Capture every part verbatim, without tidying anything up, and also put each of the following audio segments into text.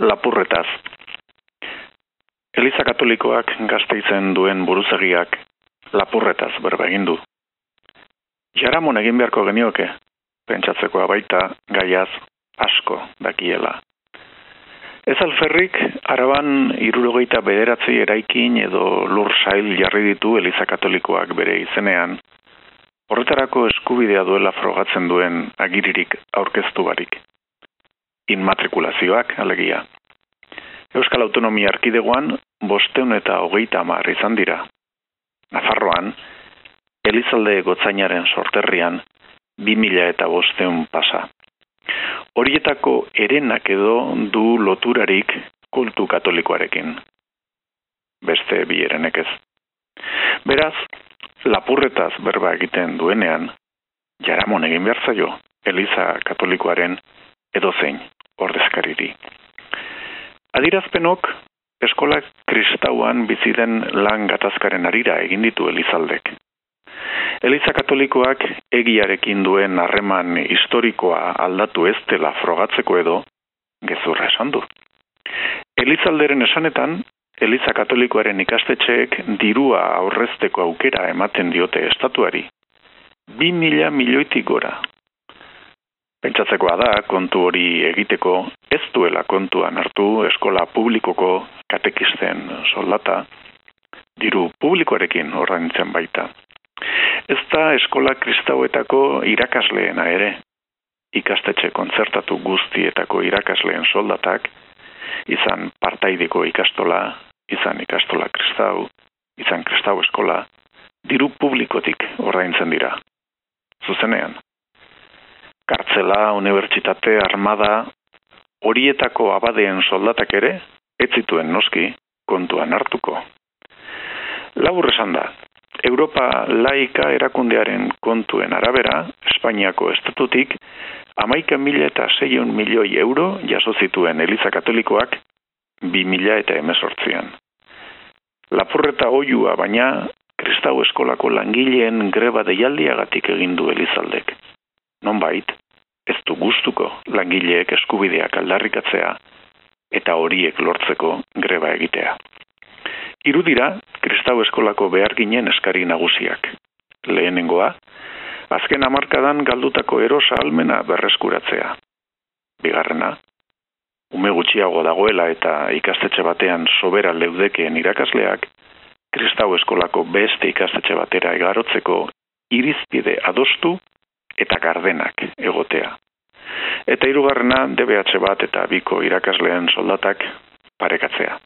lapurretaz. Eliza Katolikoak Gasteizen duen buruzagiak lapurretaz berba egin du. Jaramon egin beharko genioke, pentsatzekoa baita gaiaz asko dakiela. Ez alferrik, Araban hirurogeita bederatzi eraikin edo lur sail jarri ditu Eliza Katolikoak bere izenean, horretarako eskubidea duela frogatzen duen agiririk aurkeztu barik. Inmatrikulazioak, alegia. Euskal Autonomia Erkidegoan bosteun eta hogeita hamar izan dira. Nafarroan, Elizalde Gotzainaren sorterrian, bi mila eta bosteun pasa. Horietako herenak edo du loturarik kultu katolikoarekin. Beste bi herenek ez. Beraz, lapurretaz berba egiten duenean, Jaramon egin behar zaio Eliza Katolikoaren edozein ordezkariri. Adirazpenok eskola kristauan biziden lan gatazkaren arira egin ditu Elizaldek. Eliza Katolikoak egiarekin duen harreman historikoa aldatu ez dela frogatzeko edo gezurra esan du. Elizalderen esanetan, Eliza Katolikoaren ikastetxeek dirua aurrezteko aukera ematen diote estatuari. Bi mila milioitik gora. Pentsatzekoa da, kontu hori egiteko ez duela kontuan hartu eskola publikoko katekisten soldata, diru publikoarekin ordaintzen baita. Ez da eskola kristauetako irakasleena ere, ikastetxe kontzertatu guztietako irakasleen soldatak, izan partaideko ikastola, izan ikastola kristau, izan kristau eskola, diru publikotik ordaintzen dira. Zuzenean. Kartzela, unibertsitate, armada, horietako abadeen soldatak ere, ez zituen noski kontuan hartuko. Labur esan da, Europa laika erakundearen kontuen arabera, Espainiako estatutik, hamaika mila eta seiehun milioi euro jaso zituen Eliza Katolikoak bi mila eta hemezortzian. Lapurreta oihua baina, kristau eskolako langileen greba deialdiagatik egin du Elizaldek. Nonbait, ez du gustuko langileek eskubideak aldarrikatzea eta horiek lortzeko greba egitea. Hiru dira kristau eskolako beharginen eskari nagusiak. Lehenengoa, azken hamarkadan galdutako erosa ahalmena berreskuratzea. Bigarrena, ume gutxiago dagoela eta ikastetxe batean sobera leudekeen irakasleak, kristau eskolako beste ikastetxe batera igarotzeko irizpide adostu eta gardenak egotea. Eta hirugarrena D B H bat eta biko irakasleen soldatak parekatzea.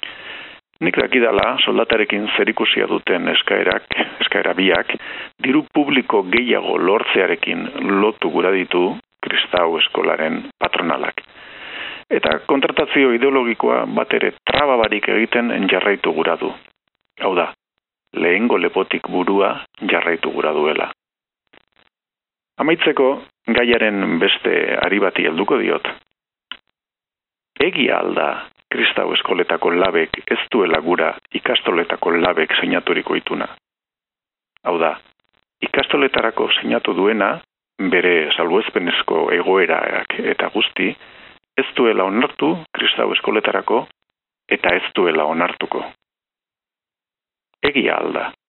Nik dakidala soldatarekin zerikusia duten eskaerak, eskaera biak, diru publiko gehiago lortzearekin lotu gura ditu kristau eskolaren patronalak. Eta kontratazio ideologikoa bat ere trababarik egiten jarraitu gura du. Hau da, lehengo lepotik burua jarraitu gura duela. Amaitzeko, gaiaren beste ari bati helduko diot. Egia alda kristau eskoletako labek ez duela gura ikastoletako labek sinaturiko ituna. Hau da, ikastoletarako sinatu duena, bere salbuespenezko egoerak eta guzti, ez duela onartu kristau eskoletarako eta ez duela onartuko. Egia alda.